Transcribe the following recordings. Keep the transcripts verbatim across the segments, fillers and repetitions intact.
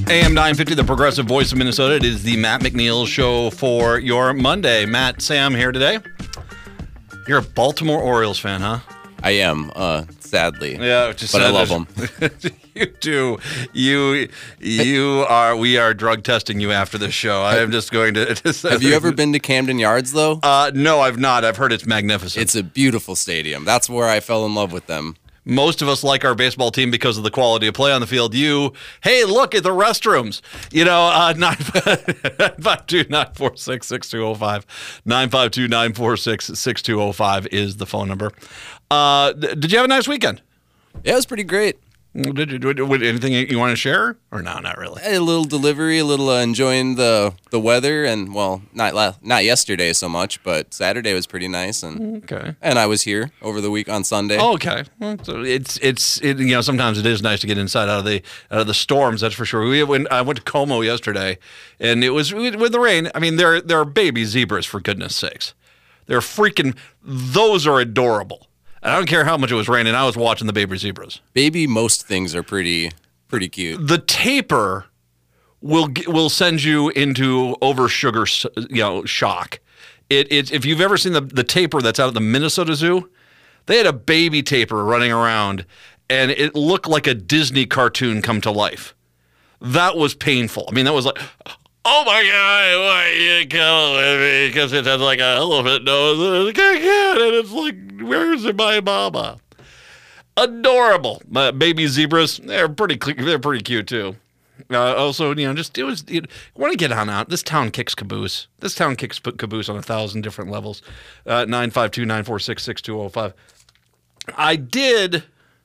A M nine fifty, the progressive voice of Minnesota. It is the Matt McNeil Show for your Monday. Matt, Sam here today. You're a Baltimore Orioles fan, huh? I am, uh, sadly. Yeah, just but I love them. You do. You, you are. We are drug testing you after this show. I am just going to. Just, Have you ever been to Camden Yards, though? Uh, no, I've not. I've heard it's magnificent. It's a beautiful stadium. That's where I fell in love with them. Most of us like our baseball team because of the quality of play on the field. You, hey, look at the restrooms. You know, uh, nine five two, nine four six, six two zero five. nine five two, nine four six, six two zero five is the phone number. Uh, did you have a nice weekend? Yeah, it was pretty great. Did you, did, did, anything you want to share? Or no, not really? A little delivery, a little uh, enjoying the the weather, and, well, not la- not yesterday so much, but Saturday was pretty nice. And okay. And I was here over the week on Sunday. Oh, okay. Well, so it's, it's it, you know, sometimes it is nice to get inside out of the out of the storms, that's for sure. We went, I went to Como yesterday, and it was, with the rain, I mean, there, there are baby zebras, for goodness sakes. They're freaking, those are adorable. I don't care how much it was raining. I was watching the baby zebras. Baby, most things are pretty pretty cute. The tapir will will send you into over sugar, you know, shock. It it's if you've ever seen the the tapir that's out at the Minnesota Zoo, they had a baby tapir running around, and it looked like a Disney cartoon come to life. That was painful. I mean, that was like, oh my God, why you killing me? Because it has like an elephant nose, and it's like, where's my mama? Adorable. Uh, baby zebras, they're pretty they're pretty cute too. Uh, also, you know, just it was, you want to get on out. This town kicks caboose. This town kicks caboose on a thousand different levels. Uh, nine five two, nine four six, six two zero five. I did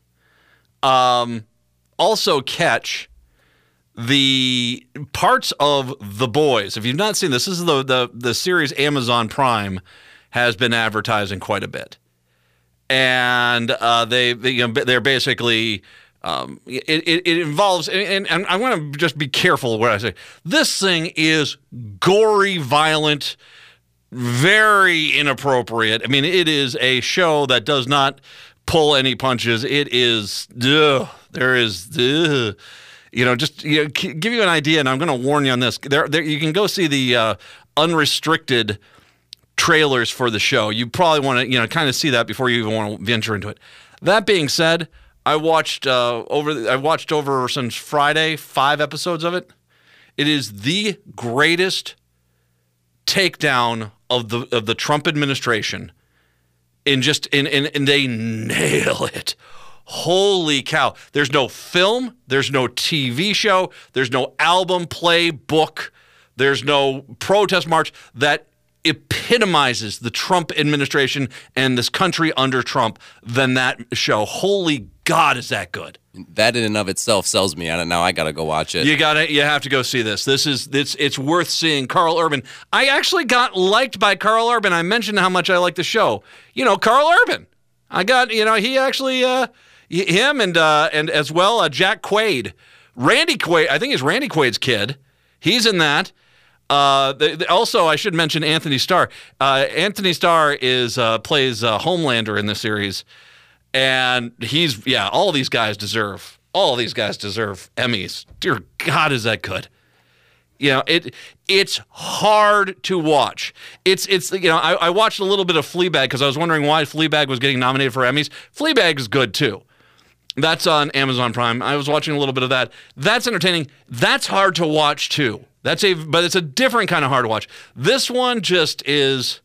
um, also catch the parts of The Boys. If you've not seen this, this is the, the, the series Amazon Prime has been advertising quite a bit. And uh, they, they, you know, they're basically, um, it, it, it involves, and, and I want to just be careful what I say. This thing is gory, violent, very inappropriate. I mean, it is a show that does not pull any punches. It is, ugh, there is, ugh. You know, just you know, give you an idea, and I'm going to warn you on this. There, there, you can go see the uh, unrestricted trailers for the show. You probably want to, you know, kind of see that before you even want to venture into it. That being said, I watched uh, over. I watched over since Friday five episodes of it. It is the greatest takedown of the of the Trump administration. In just in and and they nail it. Holy cow. There's no film. There's no T V show. There's no album, play, book. There's no protest march that epitomizes the Trump administration and this country under Trump than that show. Holy God, is that good. That in and of itself sells me on it. Now I got to go watch it. You got to you have to go see this. This is it's it's worth seeing. Carl Urban. I actually got liked by Carl Urban. I mentioned how much I like the show. You know, Carl Urban. I got, you know, he actually uh him and uh, and as well uh, Jack Quaid, Randy Quaid. I think it's Randy Quaid's kid. He's in that. Uh, the, the, also, I should mention Anthony Starr. Uh, Anthony Starr is uh, plays uh, Homelander in the series, and he's yeah. All these guys deserve. All these guys deserve Emmys. Dear God, is that good? You know, it it's hard to watch. It's it's you know I, I watched a little bit of Fleabag because I was wondering why Fleabag was getting nominated for Emmys. Fleabag is good too. That's on Amazon Prime. I was watching a little bit of that. That's entertaining. That's hard to watch too. That's a, but it's a different kind of hard to watch. This one just is,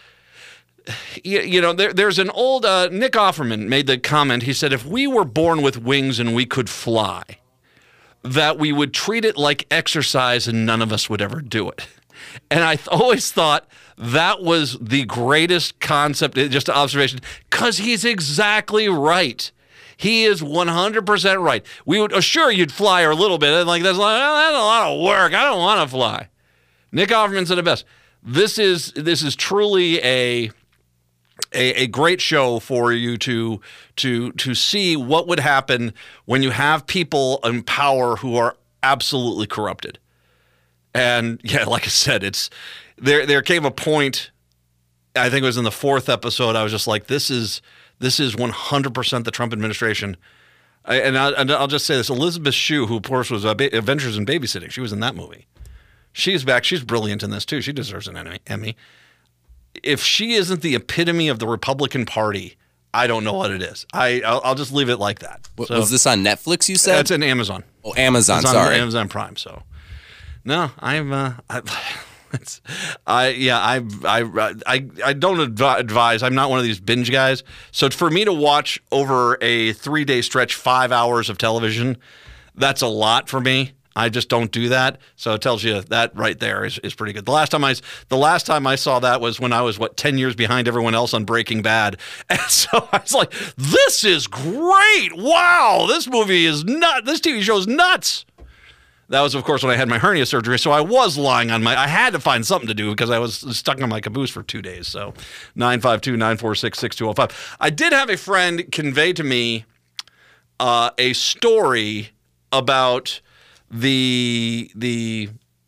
you, you know, there, there's an old, uh, Nick Offerman made the comment. He said, if we were born with wings and we could fly, that we would treat it like exercise and none of us would ever do it. And I th- always thought that was the greatest concept, just an observation, because he's exactly right. He is one hundred percent right. We would, oh, sure, you'd fly a little bit. And like, that's, like, oh, that's a lot of work. I don't want to fly. Nick Offerman said it best. This is this is truly a, a a great show for you to to to see what would happen when you have people in power who are absolutely corrupted. And yeah, like I said, it's there. There came a point. I think it was in the fourth episode. I was just like, this is. This is one hundred percent the Trump administration. I, and, I, and I'll just say this: Elizabeth Shue, who of course was uh, ba- Adventures in Babysitting, she was in that movie. She's back. She's brilliant in this too. She deserves an Emmy. If she isn't the epitome of the Republican Party, I don't know what it is. I I'll, I'll just leave it like that. What, so, was this on Netflix? You said it's an Amazon. Oh, Amazon. It's on sorry, Amazon Prime. So no, I'm. Uh, I, it's, I yeah. I I I I don't advi- advise. I'm not one of these binge guys. So for me to watch over a three day stretch, five hours of television, that's a lot for me. I just don't do that. So it tells you that right there is, is pretty good. The last time I the last time I saw that was when I was what ten years behind everyone else on Breaking Bad. And so I was like, this is great. Wow, this movie is nut this T V show is nuts. That was, of course, when I had my hernia surgery. So I was lying on my I had to find something to do because I was stuck on my caboose for two days. So nine five two, nine four six, six two zero five. I did have a friend convey to me uh, a story about The the,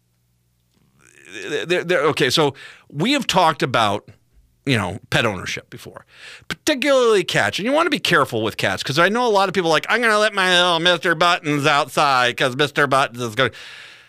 they're, they're, okay, so we have talked about, you know, pet ownership before, particularly cats. And you want to be careful with cats because I know a lot of people are like, I'm going to let my little Mister Buttons outside because Mister Buttons is going to.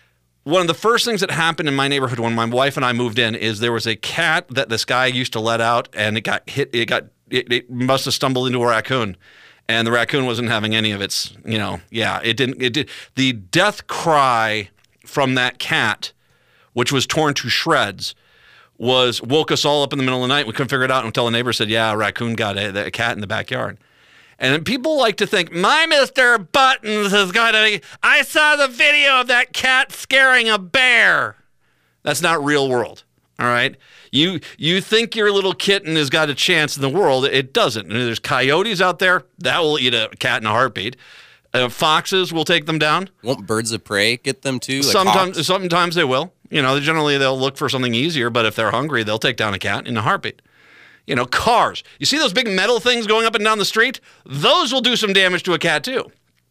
One of the first things that happened in my neighborhood when my wife and I moved in is there was a cat that this guy used to let out and it got hit. It got it, it must have stumbled into a raccoon. And the raccoon wasn't having any of its, you know, yeah, it didn't, it did. The death cry from that cat, which was torn to shreds, was, woke us all up in the middle of the night. We couldn't figure it out until the neighbor said, yeah, a raccoon got a, a cat in the backyard. And then people like to think, my Mister Buttons is going to be, I saw the video of that cat scaring a bear. That's not real world, all right? You you think your little kitten has got a chance in the world. It doesn't. There's coyotes out there. That will eat a cat in a heartbeat. Uh, foxes will take them down. Won't birds of prey get them too? Like sometimes, hawks? sometimes they will. You know, generally they'll look for something easier, but if they're hungry, they'll take down a cat in a heartbeat. You know, cars. You see those big metal things going up and down the street? Those will do some damage to a cat too.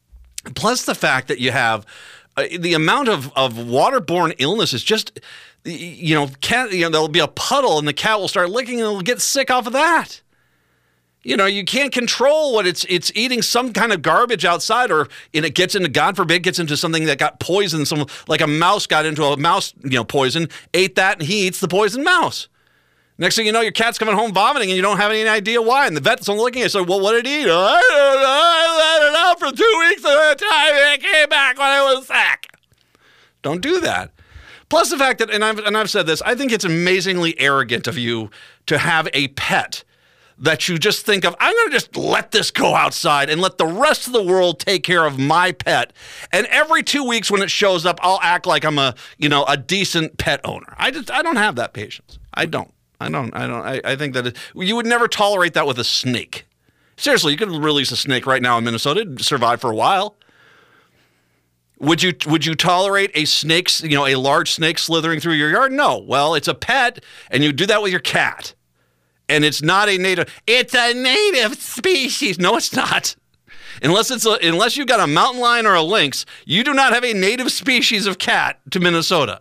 Plus the fact that you have uh, the amount of, of waterborne illness is just... You know, cat. You know, there'll be a puddle, and the cat will start licking, and it'll get sick off of that. You know, you can't control what it's it's eating some kind of garbage outside, or and it gets into, God forbid, gets into something that got poisoned. Some like a mouse got into a mouse, you know, poison, ate that, and he eats the poisoned mouse. Next thing you know, your cat's coming home vomiting, and you don't have any idea why. And the vet's only looking at it, so, well, what did he eat? I don't know. I let it out for two weeks at a time, and it came back when I was sick. Don't do that. Plus the fact that, and I've, and I've said this, I think it's amazingly arrogant of you to have a pet that you just think of, I'm going to just let this go outside and let the rest of the world take care of my pet. And every two weeks when it shows up, I'll act like I'm a, you know, a decent pet owner. I just, I don't have that patience. I don't. I don't. I don't. I, I think that it, you would never tolerate that with a snake. Seriously, you could release a snake right now in Minnesota, it'd survive for a while. Would you would you tolerate a snake, you know, a large snake slithering through your yard? No. Well, it's a pet, and you do that with your cat. And it's not a native. It's a native species. No, it's not. Unless it's a, unless you've got a mountain lion or a lynx, you do not have a native species of cat to Minnesota.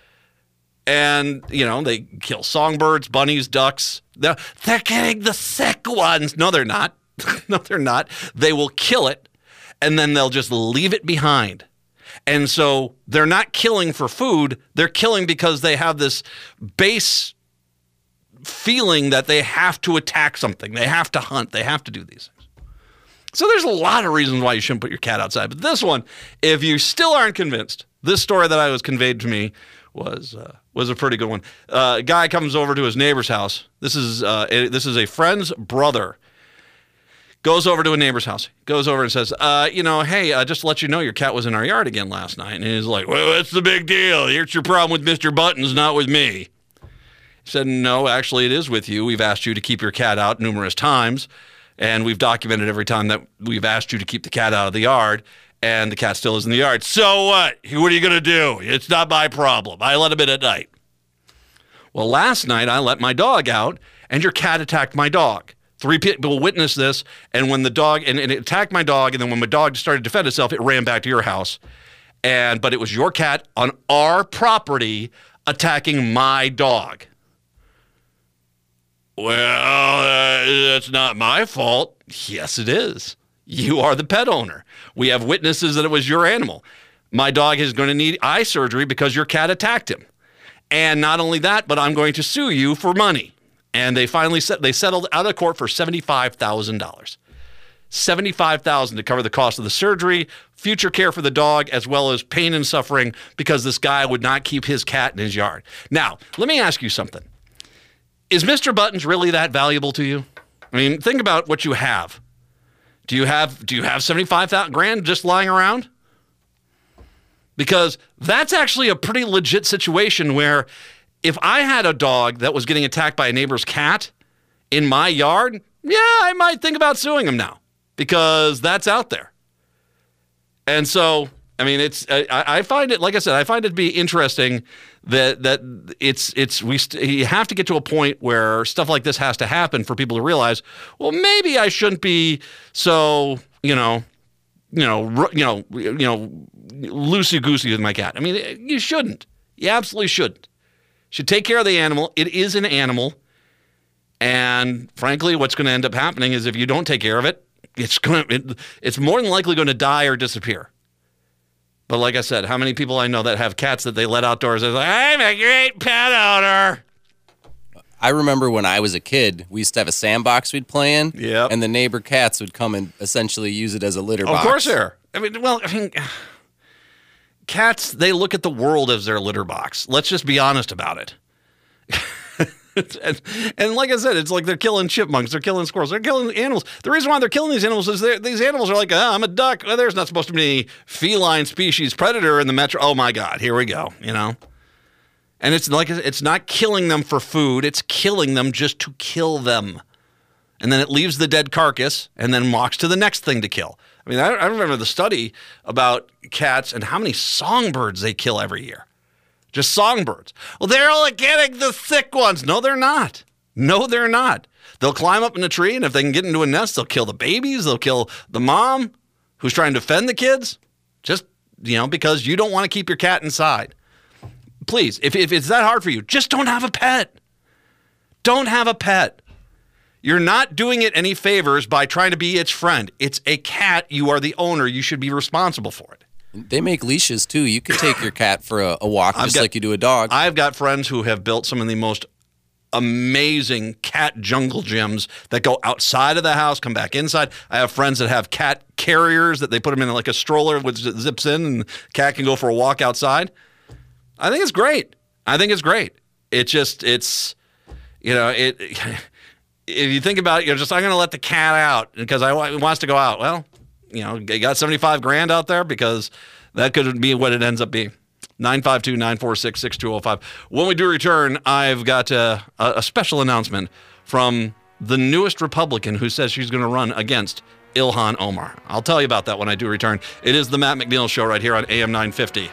And, you know, they kill songbirds, bunnies, ducks. They're, they're getting the sick ones. No, they're not. No, they're not. They will kill it, and then they'll just leave it behind. And so they're not killing for food. They're killing because they have this base feeling that they have to attack something. They have to hunt. They have to do these things. So there's a lot of reasons why you shouldn't put your cat outside. But this one, if you still aren't convinced, this story that I was conveyed to me was uh, was a pretty good one. Uh, a guy comes over to his neighbor's house. This is uh, a, this is a friend's brother. Goes over to a neighbor's house. Goes over and says, uh, you know, hey, uh, just to let you know, your cat was in our yard again last night. And he's like, well, what's the big deal? Here's your problem with Mister Buttons, not with me. He said, no, actually, it is with you. We've asked you to keep your cat out numerous times, and we've documented every time that we've asked you to keep the cat out of the yard, and the cat still is in the yard. So what? What are you going to do? It's not my problem. I let him in at night. Well, last night, I let my dog out, and your cat attacked my dog. Three people witnessed this, and when the dog, and, and it attacked my dog, and then when my dog started to defend itself, it ran back to your house. And but it was your cat on our property attacking my dog. Well, uh, that's not my fault. Yes, it is. You are the pet owner. We have witnesses that it was your animal. My dog is going to need eye surgery because your cat attacked him. And not only that, but I'm going to sue you for money. And they finally set, they settled out of court for seventy-five thousand dollars. seventy-five thousand dollars to cover the cost of the surgery, future care for the dog, as well as pain and suffering because this guy would not keep his cat in his yard. Now, let me ask you something. Is Mister Buttons really that valuable to you? I mean, think about what you have. Do you have do you have seventy-five thousand grand just lying around? Because that's actually a pretty legit situation where if I had a dog that was getting attacked by a neighbor's cat in my yard, yeah, I might think about suing him now because that's out there. And so, I mean, it's I, I find it, like I said, I find it to be interesting that that it's it's we st- you have to get to a point where stuff like this has to happen for people to realize, well, maybe I shouldn't be so, you know, you know, you know, you know, loosey goosey with my cat. I mean, you shouldn't. You absolutely shouldn't. You should take care of the animal. It is an animal, and frankly, what's going to end up happening is if you don't take care of it, it's going it, it's more than likely going to die or disappear. But like I said, how many people I know that have cats that they let outdoors? They're like, I'm a great pet owner. I remember when I was a kid, we used to have a sandbox we'd play in, Yep. and the neighbor cats would come and essentially use it as a litter box. Of course, they're. I mean, well, I mean, cats, they look at the world as their litter box. Let's just be honest about it. and, and like I said, it's like they're killing chipmunks, they're killing squirrels, they're killing animals. The reason why they're killing these animals is these animals are like, oh, I'm a duck. Well, there's not supposed to be any feline species predator in the metro. Oh my God, here we go, you know? And it's like, it's not killing them for food, it's killing them just to kill them. And then it leaves the dead carcass and then walks to the next thing to kill. I mean, I, I remember the study about cats and how many songbirds they kill every year. Just songbirds. Well, they're only getting the thick ones. No, they're not. No, they're not. They'll climb up in a tree, and if they can get into a nest, they'll kill the babies. They'll kill the mom who's trying to defend the kids. Just, you know, because you don't want to keep your cat inside. Please, if, if it's that hard for you, just don't have a pet. Don't have a pet. You're not doing it any favors by trying to be its friend. It's a cat. You are the owner. You should be responsible for it. They make leashes, too. You could take your cat for a, a walk just got, like you do a dog. I've got friends who have built some of the most amazing cat jungle gyms that go outside of the house, come back inside. I have friends that have cat carriers that they put them in like a stroller which zips in and cat can go for a walk outside. I think it's great. I think it's great. It just, it's, you know, it. If you think about it, you're just, I'm going to let the cat out because I it wants to go out. Well, you know, you got seventy-five grand out there because that could be what it ends up being. nine five two, nine four six, six two zero five. When we do return, I've got a, a special announcement from the newest Republican who says she's going to run against Ilhan Omar. I'll tell you about that when I do return. It is the Matt McNeil Show right here on A M nine fifty.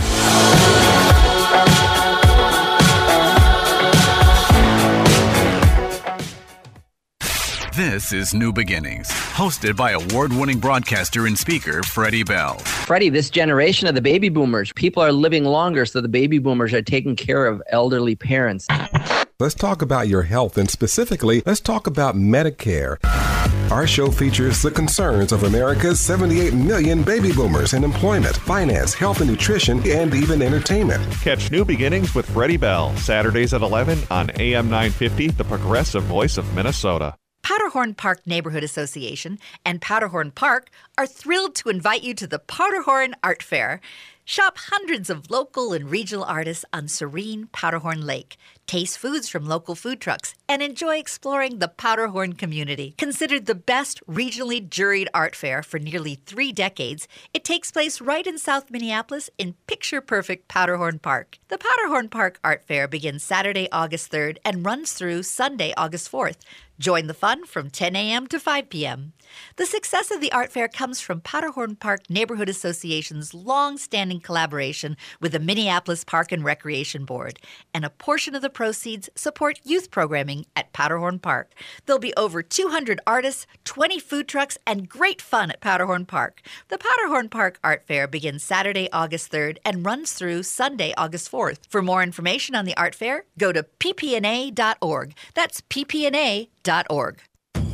This is New Beginnings, hosted by award-winning broadcaster and speaker Freddie Bell. Freddie, this generation of the baby boomers, people are living longer, so the baby boomers are taking care of elderly parents. Let's talk about your health, and specifically, let's talk about Medicare. Our show features the concerns of America's seventy-eight million baby boomers in employment, finance, health and nutrition, and even entertainment. Catch New Beginnings with Freddie Bell, Saturdays at eleven on A M nine fifty, the progressive voice of Minnesota. Powderhorn Park Neighborhood Association and Powderhorn Park are thrilled to invite you to the Powderhorn Art Fair. Shop hundreds of local and regional artists on serene Powderhorn Lake. Taste foods from local food trucks and enjoy exploring the Powderhorn community. Considered the best regionally juried art fair for nearly three decades, it takes place right in South Minneapolis in picture-perfect Powderhorn Park. The Powderhorn Park Art Fair begins Saturday, August third and runs through Sunday, August fourth. Join the fun from ten a.m. to five p.m. The success of the art fair comes from Powderhorn Park Neighborhood Association's long-standing collaboration with the Minneapolis Park and Recreation Board, and a portion of the proceeds support youth programming at Powderhorn Park. There'll be over two hundred artists, twenty food trucks, and great fun at Powderhorn Park. The Powderhorn Park Art Fair begins Saturday, August third and runs through Sunday, August fourth. For more information on the art fair, go to p p n a dot org. That's p p n a dot org.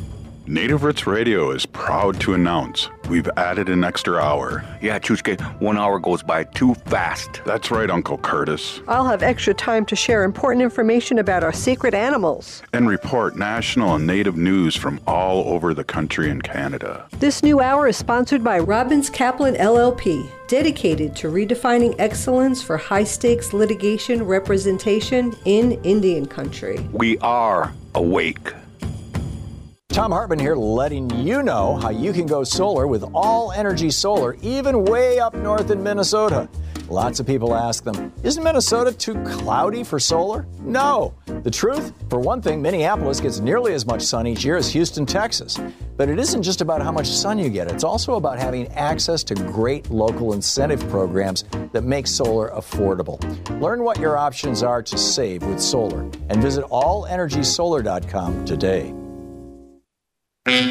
Native Roots Radio is proud to announce we've added an extra hour. Yeah, Chuchke, one hour goes by too fast. That's right, Uncle Curtis. I'll have extra time to share important information about our secret animals. And report national and native news from all over the country and Canada. This new hour is sponsored by Robbins Kaplan L L P, dedicated to redefining excellence for high-stakes litigation representation in Indian country. We are awake. Tom Hartman here, letting you know how you can go solar with All Energy Solar, even way up north in Minnesota. Lots of people ask them, isn't Minnesota too cloudy for solar? No. The truth? For one thing, Minneapolis gets nearly as much sun each year as Houston, Texas. But it isn't just about how much sun you get. It's also about having access to great local incentive programs that make solar affordable. Learn what your options are to save with solar and visit all energy solar dot com today. You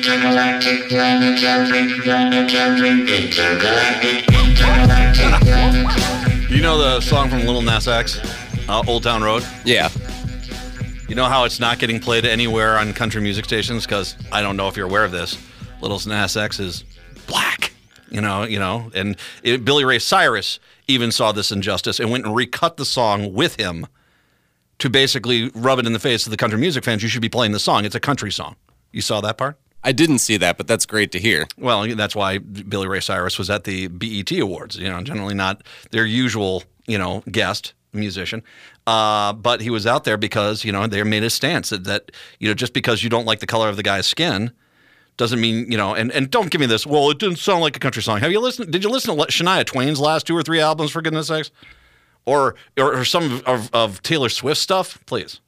know the song from Lil Nas X, uh, Old Town Road? Yeah. You know how it's not getting played anywhere on country music stations? Because I don't know if you're aware of this. Lil Nas X is black, you know, you know, and it, Billy Ray Cyrus even saw this injustice and went and recut the song with him to basically rub it in the face of the country music fans. You should be playing the song. It's a country song. You saw that part? I didn't see that, but that's great to hear. Well, that's why Billy Ray Cyrus was at the B E T Awards. You know, generally not their usual, you know, guest musician, uh, but he was out there because you know they made a stance that, that you know just because you don't like the color of the guy's skin doesn't mean you know. And, and don't give me this. Well, it didn't sound like a country song. Have you listened? Did you listen to Shania Twain's last two or three albums? For goodness sakes, or or, or some of, of, of Taylor Swift stuff, please.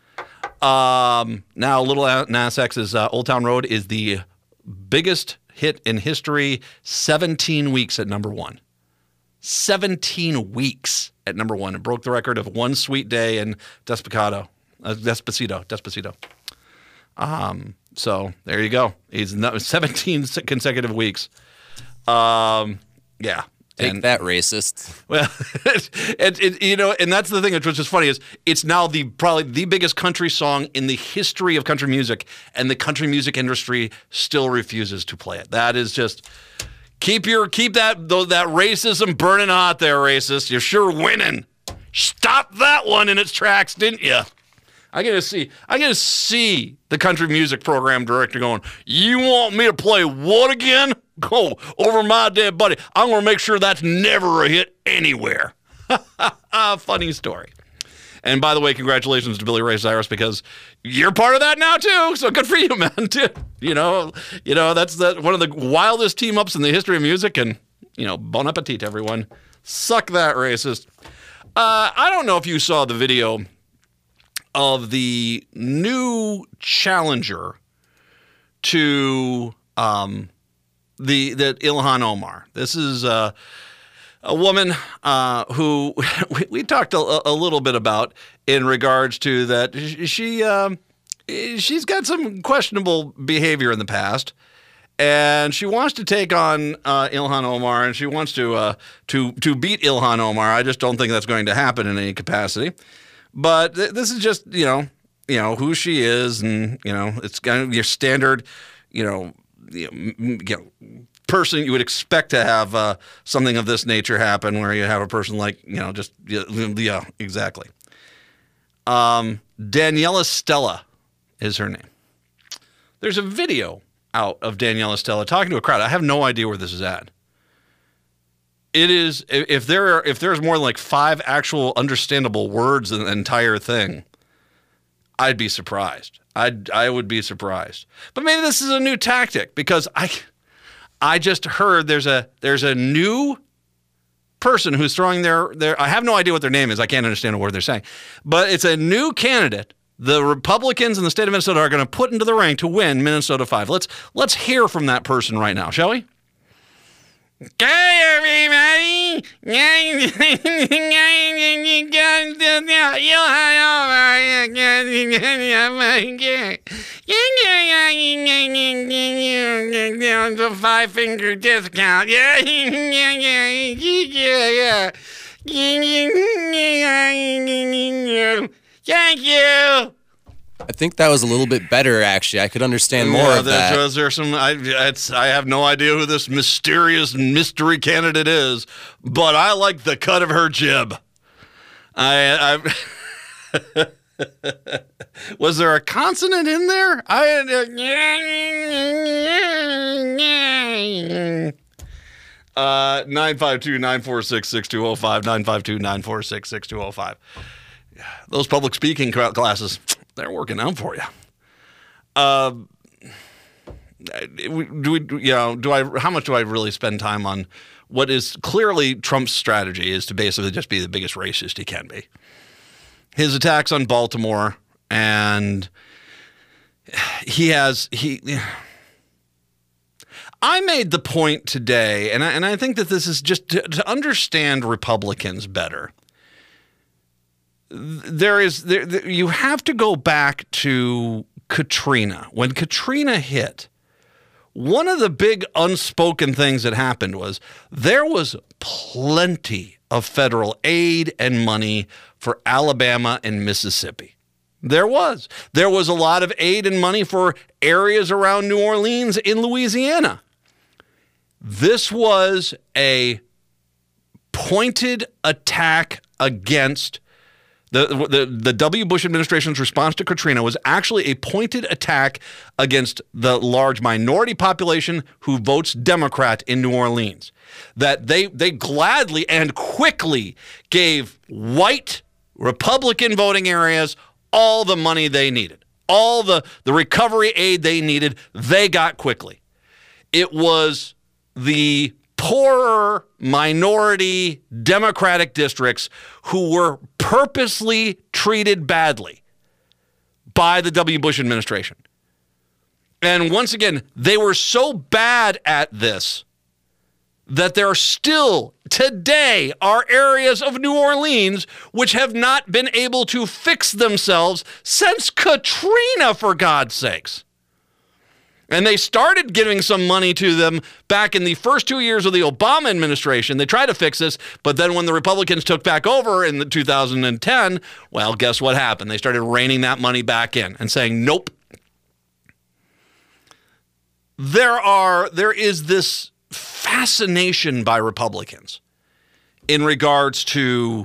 Um, now, Little Nas X's uh, Old Town Road is the biggest hit in history, seventeen weeks at number one. seventeen weeks at number one. It broke the record of One Sweet Day in Despacito. Uh, Despacito. Despacito. Um, so there you go. He's not, seventeen consecutive weeks. Um, yeah. Take and, that, racist. Well, it, it, you know, and that's the thing which is funny is it's now the probably the biggest country song in the history of country music, and the country music industry still refuses to play it. That is just keep your keep that that racism burning hot there, racist. You're sure winning. Stop that one in its tracks, didn't you? I gotta see. I gotta see the country music program director going, you want me to play what again? Go over my dead buddy. I'm gonna make sure that's never a hit anywhere. Funny story. And by the way, congratulations to Billy Ray Cyrus because you're part of that now too. So good for you, man. Too. You know, you know that's the, one of the wildest team ups in the history of music. And you know, bon appetit, everyone. Suck that, racist. Uh, I don't know if you saw the video of the new challenger to um, the the Ilhan Omar. This is uh, a woman uh, who we, we talked a, a little bit about in regards to that she um, she's got some questionable behavior in the past, and she wants to take on uh, Ilhan Omar, and she wants to uh, to to beat Ilhan Omar. I just don't think that's going to happen in any capacity. But th- this is just, you know, you know who she is, and you know it's kind of your standard, you know, you know, you know person you would expect to have uh, something of this nature happen, where you have a person like, you know, just yeah, yeah exactly. Um, Daniela Stella is her name. There's a video out of Daniela Stella talking to a crowd. I have no idea where this is at. It is if there are if there's more than like five actual understandable words in the entire thing, I'd be surprised. I'd I would be surprised. But maybe this is a new tactic because I I just heard there's a there's a new person who's throwing their their I have no idea what their name is. I can't understand a word they're saying. But it's a new candidate the Republicans in the state of Minnesota are going to put into the ring to win Minnesota five. Let's let's hear from that person right now, shall we? Okay, everybody. The five finger discount. Yeah, yeah, yeah, yeah. Thank you. I think that was a little bit better, actually. I could understand more yeah, of that. Was there some? I, it's, I have no idea who this mysterious mystery candidate is, but I like the cut of her jib. I, I was there a consonant in there? I uh, nine five two, nine four six, six two zero five, nine five two, nine four six, six two zero five. Those public speaking classes, they're working out for you. Uh, do we, you know, do I, how much do I really spend time on what is clearly Trump's strategy is to basically just be the biggest racist he can be? His attacks on Baltimore, and he has, he, I made the point today, and I, and I think that this is just to, to understand Republicans better. There is there, there you have to go back to Katrina. When Katrina hit, one of the big unspoken things that happened was there was plenty of federal aid and money for Alabama and Mississippi. There was. There was a lot of aid and money for areas around New Orleans in Louisiana. This was a pointed attack against The, the the W. Bush administration's response to Katrina was actually a pointed attack against the large minority population who votes Democrat in New Orleans. That they they gladly and quickly gave white Republican voting areas all the money they needed. All the, the recovery aid they needed, they got quickly. It was the poorer minority Democratic districts who were purposely treated badly by the W. Bush administration. And once again, they were so bad at this that there still today are areas of New Orleans which have not been able to fix themselves since Katrina, for God's sakes. And they started giving some money to them back in the first two years of the Obama administration. They tried to fix this, but then when the Republicans took back over in the two thousand ten, well, guess what happened? They started reining that money back in and saying, nope. There are, there is this fascination by Republicans in regards to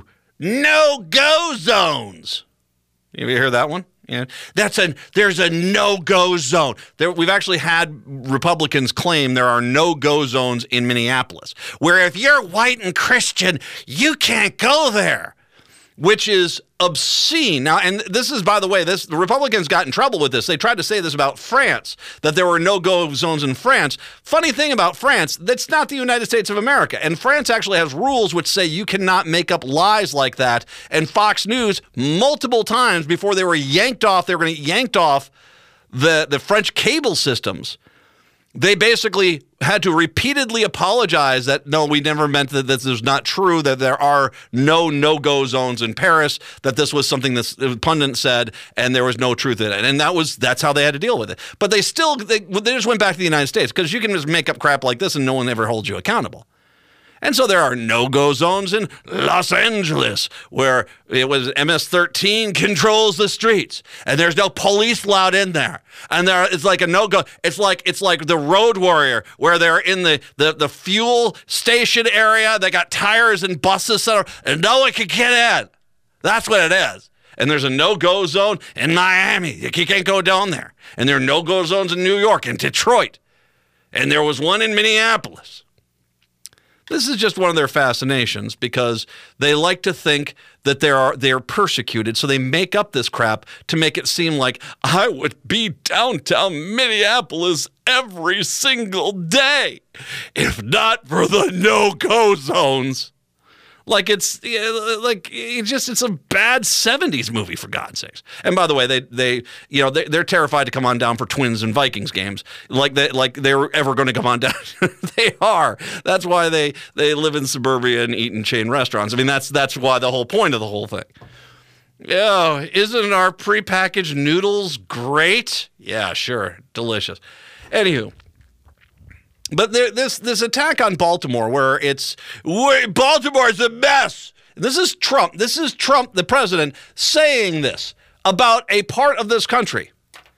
no-go zones. You ever hear that one? Yeah, that's a there's a no-go zone. There, we've actually had Republicans claim there are no-go zones in Minneapolis, where if you're white and Christian, you can't go there, which is obscene. Now, and this is, by the way, this the Republicans got in trouble with this. They tried to say this about France, that there were no-go zones in France. Funny thing about France, that's not the United States of America. And France actually has rules which say you cannot make up lies like that. And Fox News, multiple times before they were yanked off, they were going to get yanked off the, the French cable systems. They basically had to repeatedly apologize that, no, we never meant that this is not true, that there are no no-go zones in Paris, that this was something that the pundit said, and there was no truth in it. And that was that's how they had to deal with it. But they still, they, they just went back to the United States, because you can just make up crap like this and no one ever holds you accountable. And so there are no-go zones in Los Angeles, where it was M S thirteen controls the streets, and there's no police allowed in there. And there, it's like a no-go. It's like it's like the Road Warrior, where they're in the, the, the fuel station area. They got tires and buses, set up, and no one can get in. That's what it is. And there's a no-go zone in Miami. You can't go down there. And there are no-go zones in New York and Detroit. And there was one in Minneapolis. This is just one of their fascinations, because they like to think that they are they are persecuted, so they make up this crap to make it seem like I would be downtown Minneapolis every single day if not for the no-go zones. Like it's like it's just it's a bad seventies movie, for God's sakes. And by the way, they they you know they, they're terrified to come on down for Twins and Vikings games, like they like they're ever going to come on down. They are. That's why they they live in suburbia and eat in chain restaurants. I mean, that's that's why the whole point of the whole thing. Yeah, isn't our prepackaged noodles great? Yeah, sure, delicious. Anywho. But there, this this attack on Baltimore, where it's Baltimore's a mess. This is Trump. This is Trump, the president, saying this. about a part of this country.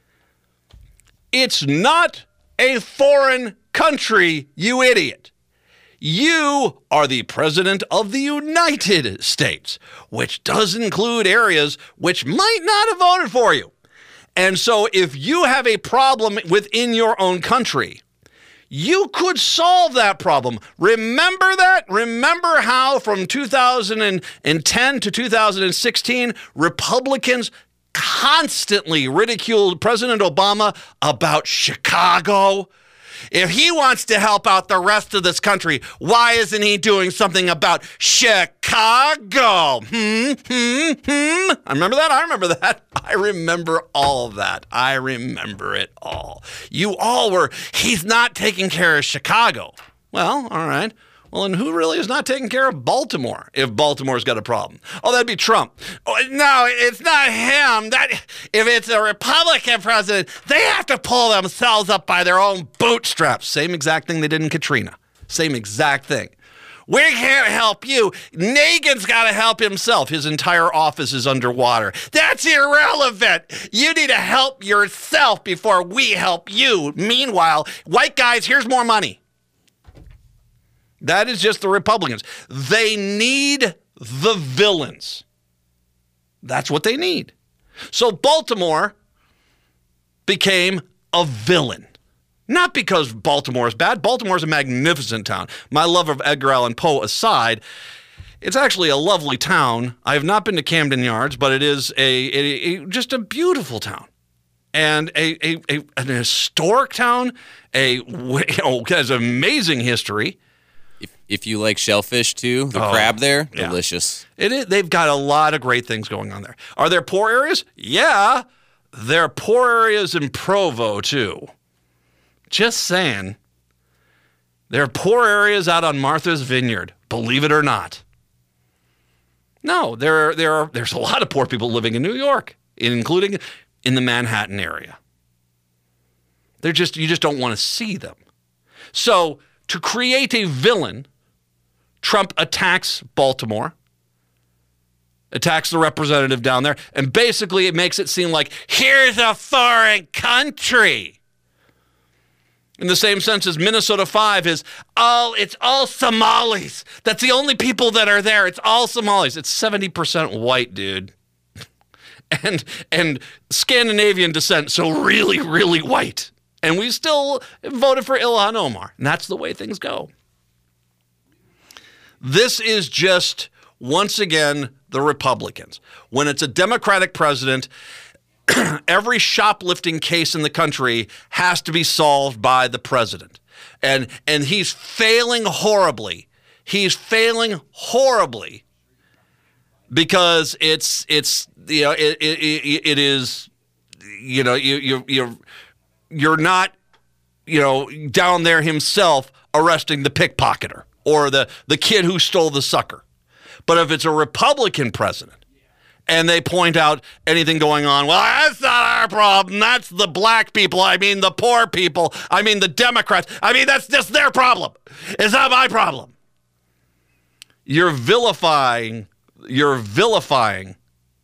It's not a foreign country, you idiot. You are the president of the United States, which does include areas which might not have voted for you. And so if you have a problem within your own country, you could solve that problem. Remember that? Remember how from two thousand ten to two thousand sixteen, Republicans constantly ridiculed President Obama about Chicago? If he wants to help out the rest of this country, why isn't he doing something about Chicago? Hmm, hmm, hmm. I remember that. I remember that. I remember all of that. I remember it all. You all were, he's not taking care of Chicago. Well, all right. Well, and who really is not taking care of Baltimore if Baltimore's got a problem? Oh, that'd be Trump. Oh, no, it's not him. That if it's a Republican president, they have to pull themselves up by their own bootstraps. Same exact thing they did in Katrina. Same exact thing. We can't help you. Nagin's got to help himself. His entire office is underwater. That's irrelevant. You need to help yourself before we help you. Meanwhile, white guys, here's more money. That is just the Republicans. They need the villains. That's what they need. So Baltimore became a villain. Not because Baltimore is bad. Baltimore is a magnificent town. My love of Edgar Allan Poe aside, it's actually a lovely town. I have not been to Camden Yards, but it is a, a, a just a beautiful town. And a, a, a an historic town, a you know, has amazing history. If, if you like shellfish too, the Oh, crab there, yeah. delicious. It is, they've got a lot of great things going on there. Are there poor areas? Yeah. There are poor areas in Provo, too. Just saying. There are poor areas out on Martha's Vineyard, believe it or not. No, there are, there are, there's a lot of poor people living in New York, including in the Manhattan area. They're just, you just don't want to see them. So, to create a villain, Trump attacks Baltimore, attacks the representative down there, and basically it makes it seem like, here's a foreign country. In the same sense as Minnesota five is, all it's all Somalis. That's the only people that are there. It's all Somalis. It's seventy percent white, dude. And, and Scandinavian descent, so really, really white. And we still voted for Ilhan Omar. And that's the way things go. This is just, once again, the Republicans. When it's a Democratic president, every shoplifting case in the country has to be solved by the president. And, and he's failing horribly. He's failing horribly because it's, it's you know, it, it, it is, you know, you, you, you're, You're not, you know, down there himself arresting the pickpocketer or the, the kid who stole the sucker. But if it's a Republican president and they point out anything going on, well, that's not our problem. That's the black people. I mean, the poor people. I mean, the Democrats. I mean, that's just their problem. It's not my problem. You're vilifying, you're vilifying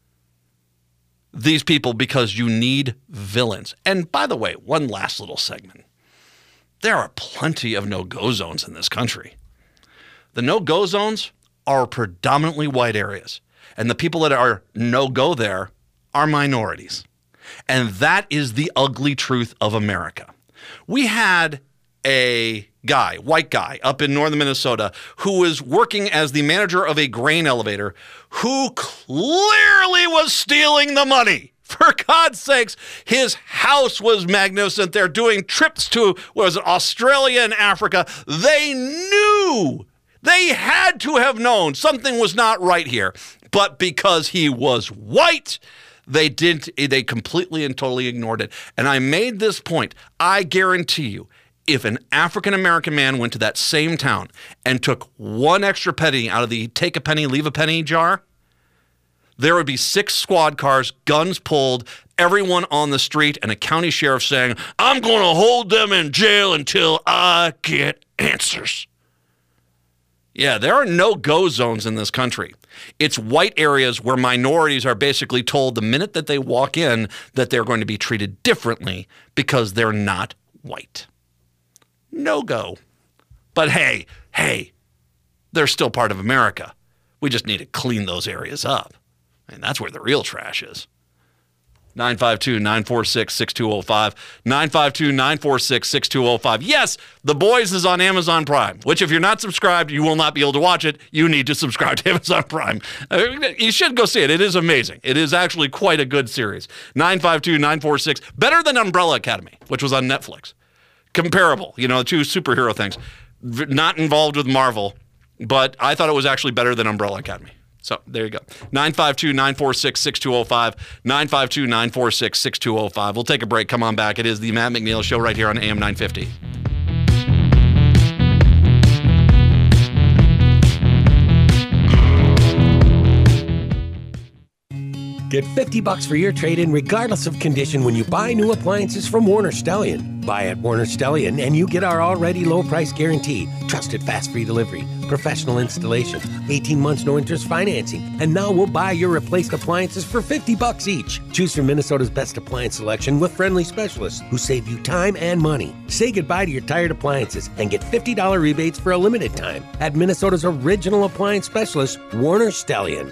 these people because you need villains. And by the way, one last little segment. There are plenty of no-go zones in this country. The no-go zones are predominantly white areas. And the people that are no-go there are minorities. And that is the ugly truth of America. We had a guy, white guy, up in northern Minnesota who was working as the manager of a grain elevator who clearly was stealing the money. For God's sakes, his house was magnificent. They're doing trips to, what was it, Australia and Africa. They knew, they had to have known something was not right here. But because he was white, they didn't, they completely and totally ignored it. And I made this point. I guarantee you, if an African-American man went to that same town and took one extra penny out of the take a penny, leave a penny jar, there would be six squad cars, guns pulled, everyone on the street, and a county sheriff saying, I'm going to hold them in jail until I get answers. Yeah, there are no-go zones in this country. It's white areas where minorities are basically told the minute that they walk in that they're going to be treated differently because they're not white. No-go. But hey, hey, they're still part of America. We just need to clean those areas up. And that's where the real trash is. nine five two, nine four six, six two zero five. nine five two, nine four six, six two zero five. Yes, The Boys is on Amazon Prime, which if you're not subscribed, you will not be able to watch it. You need to subscribe to Amazon Prime. Uh, you should go see it. It is amazing. It is actually quite a good series. nine five two, nine four six. Better than Umbrella Academy, which was on Netflix. Comparable, you know, two superhero things. V- not involved with Marvel, but I thought it was actually better than Umbrella Academy. So there you go. nine five two, nine four six, six two zero five. nine five two, nine four six, six two zero five. We'll take a break. Come on back. It is the Matt McNeil Show right here on A M nine fifty. Get fifty bucks for your trade-in regardless of condition when you buy new appliances from Warner Stellian. Buy at Warner Stellian and you get our already low price guarantee. Trusted fast free delivery, professional installation, eighteen months no interest financing. And now we'll buy your replaced appliances for fifty bucks each. Choose from Minnesota's best appliance selection with friendly specialists who save you time and money. Say goodbye to your tired appliances and get fifty dollars rebates for a limited time at Minnesota's original appliance specialist, Warner Stellian.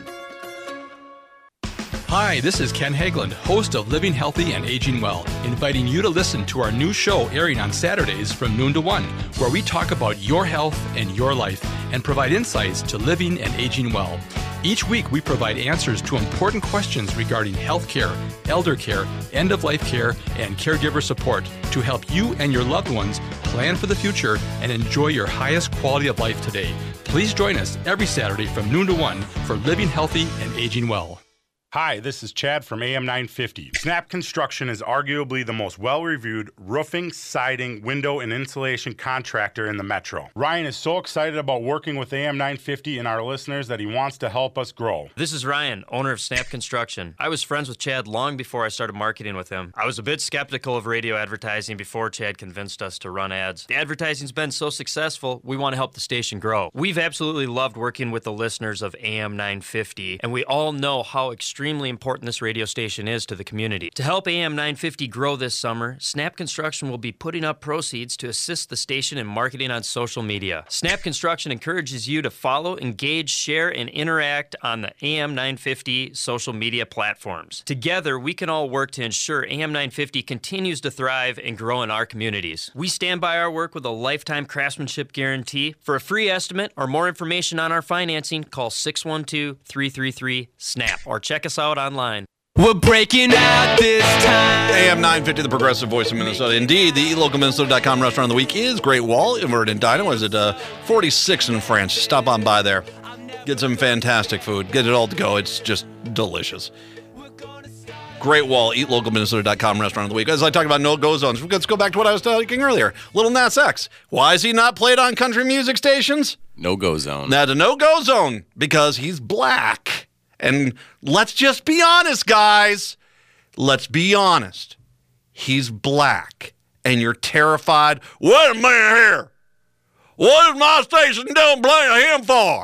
Hi, this is Ken Hageland, host of Living Healthy and Aging Well, inviting you to listen to our new show airing on Saturdays from noon to one, where we talk about your health and your life and provide insights to living and aging well. Each week, we provide answers to important questions regarding health care, elder care, end-of-life care, and caregiver support to help you and your loved ones plan for the future and enjoy your highest quality of life today. Please join us every Saturday from noon to one for Living Healthy and Aging Well. Hi, this is Chad from A M nine fifty. Snap Construction is arguably the most well-reviewed roofing, siding, window, and insulation contractor in the metro. Ryan is so excited about working with A M nine fifty and our listeners that he wants to help us grow. This is Ryan, owner of Snap Construction. I was friends with Chad long before I started marketing with him. I was a bit skeptical of radio advertising before Chad convinced us to run ads. The advertising's been so successful, we want to help the station grow. We've absolutely loved working with the listeners of A M nine fifty, and we all know how extremely extremely important this radio station is to the community. To help A M nine fifty grow this summer, Snap Construction will be putting up proceeds to assist the station in marketing on social media. Snap Construction encourages you to follow, engage, share, and interact on the A M nine fifty social media platforms. Together, we can all work to ensure A M nine fifty continues to thrive and grow in our communities. We stand by our work with a lifetime craftsmanship guarantee. For a free estimate or more information on our financing, call six one two, three three three, SNAP or check us out online. We're breaking out this time. A M nine fifty, the progressive voice of Minnesota. Indeed, the eat local minnesota dot com restaurant of the week is Great Wall. We're in Edina. Was it uh, forty-six in France? Stop on by there. Get some fantastic food. Get it all to go. It's just delicious. Great Wall, eat local minnesota dot com restaurant of the week. As I talk about no-go zones, let's go back to what I was talking earlier. Little Nas X. Why is he not played on country music stations? No-go zone. That's a no-go zone because he's black. And let's just be honest, guys. Let's be honest. He's black. And you're terrified. Wait a minute here. What is my station doing playing him for?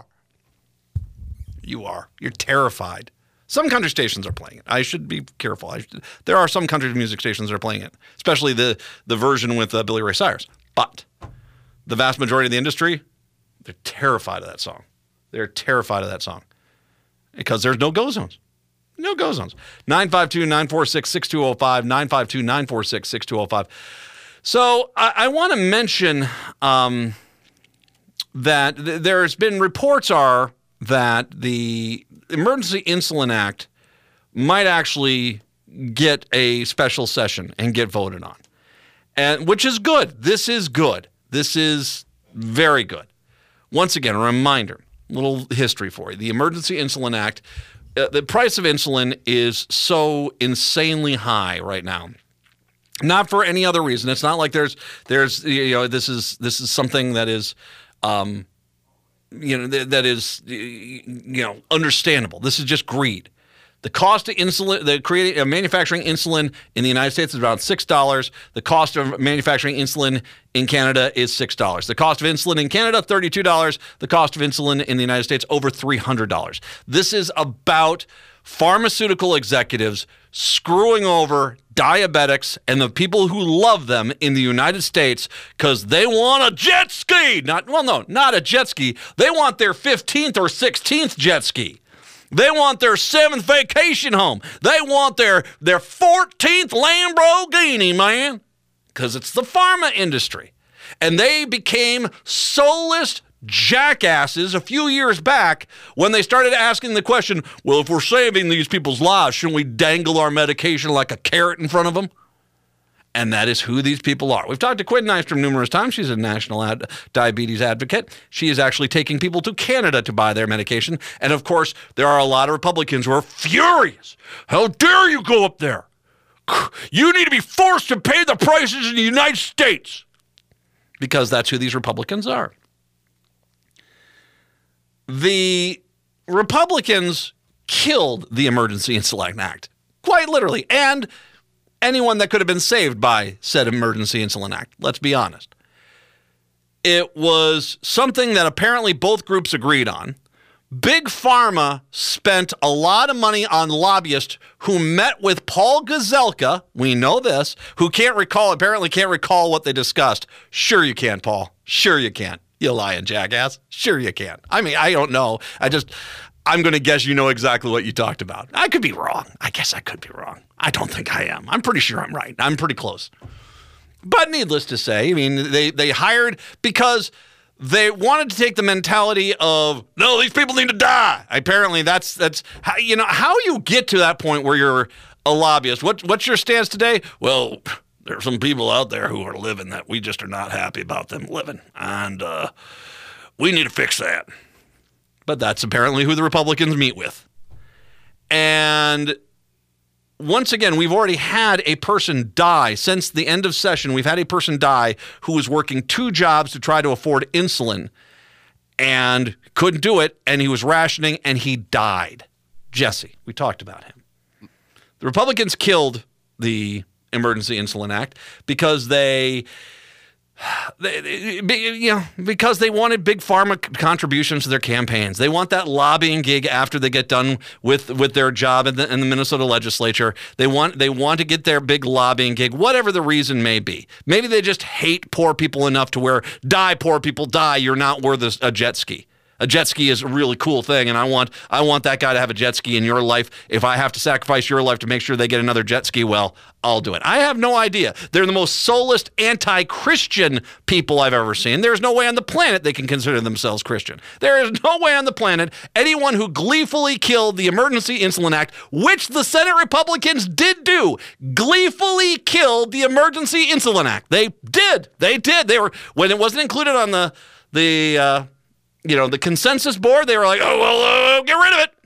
You are. You're terrified. Some country stations are playing it. I should be careful. I should, there are some country music stations that are playing it, especially the, the version with uh, Billy Ray Cyrus. But the vast majority of the industry, they're terrified of that song. They're terrified of that song. Because there's no go zones. No go zones. nine five two, nine four six, six two zero five, nine five two, nine four six, six two zero five. So I, I want to mention um, that th- there's been reports are that the Emergency Insulin Act might actually get a special session and get voted on, and which is good. This is good. This is very good. Once again, a reminder. Little history for you. The Emergency Insulin Act, uh, the price of insulin is so insanely high right now. Not for any other reason. It's not like there's there's you know this is this is something that is um you know th- that is you know understandable. This is just greed. The cost of insulin, the creating, uh, manufacturing insulin in the United States is about six dollars. The cost of manufacturing insulin in Canada is six dollars. The cost of insulin in Canada, thirty-two dollars. The cost of insulin in the United States, over three hundred dollars. This is about pharmaceutical executives screwing over diabetics and the people who love them in the United States because they want a jet ski. Not, well, no, not a jet ski. They want their fifteenth or sixteenth jet ski. They want their seventh vacation home. They want their, their fourteenth Lamborghini, man, because it's the pharma industry. And they became soulless jackasses a few years back when they started asking the question, well, if we're saving these people's lives, shouldn't we dangle our medication like a carrot in front of them? And that is who these people are. We've talked to Quinn Nystrom numerous times. She's a national ad- diabetes advocate. She is actually taking people to Canada to buy their medication. And of course, there are a lot of Republicans who are furious. How dare you go up there? You need to be forced to pay the prices in the United States. Because that's who these Republicans are. The Republicans killed the Emergency Insulin Act, quite literally, and anyone that could have been saved by said Emergency Insulin Act, let's be honest. It was something that apparently both groups agreed on. Big Pharma spent a lot of money on lobbyists who met with Paul Gazelka, we know this, who can't recall, apparently can't recall what they discussed. Sure you can, Paul. Sure you can. You lying jackass. Sure you can. I mean, I don't know. I just, I'm going to guess you know exactly what you talked about. I could be wrong. I guess I could be wrong. I don't think I am. I'm pretty sure I'm right. I'm pretty close. But needless to say, I mean, they, they hired because they wanted to take the mentality of, no, these people need to die. Apparently that's, that's how, you know, how you get to that point where you're a lobbyist. What, what's your stance today? Well, there are some people out there who are living that we just are not happy about them living. And uh, we need to fix that. But that's apparently who the Republicans meet with. And once again, we've already had a person die since the end of session. We've had a person die who was working two jobs to try to afford insulin and couldn't do it. And he was rationing and he died. Jesse, we talked about him. The Republicans killed the Emergency Insulin Act because they, they, you know, because they wanted big pharma contributions to their campaigns. They want that lobbying gig after they get done with, with their job in the, in the Minnesota legislature. They want they want to get their big lobbying gig, whatever the reason may be. Maybe they just hate poor people enough to where, die, poor people, die. You're not worth a, a jet ski. A jet ski is a really cool thing, and I want I want that guy to have a jet ski in your life. If I have to sacrifice your life to make sure they get another jet ski, well, I'll do it. I have no idea. They're the most soulless, anti-Christian people I've ever seen. There's no way on the planet they can consider themselves Christian. There is no way on the planet anyone who gleefully killed the Emergency Insulin Act, which the Senate Republicans did do, gleefully killed the Emergency Insulin Act. They did. They did. They were when it wasn't included on the the. Uh, You know, the consensus board, they were like, oh, well, uh, get rid of it.